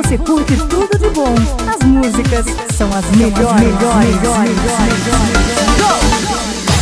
você curte tudo de bom. As músicas são as melhores. Go!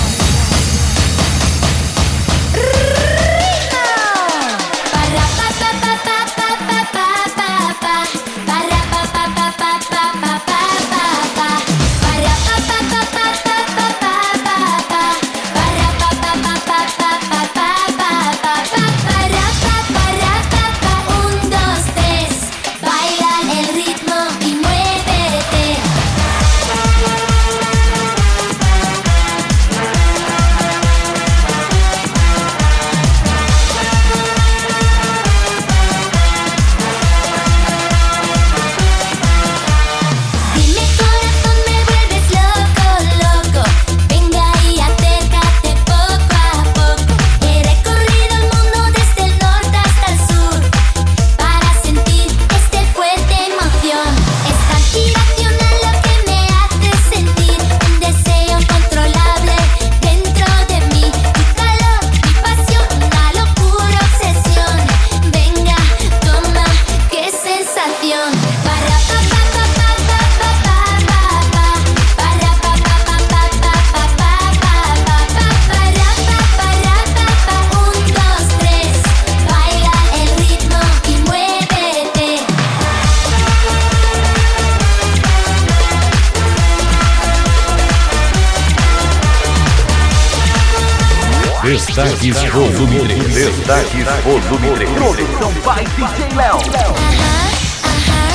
Destaques volume 3. Destaques volume 3. Produção by DJ Léo.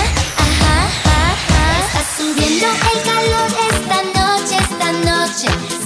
Está subiendo el calor esta noche.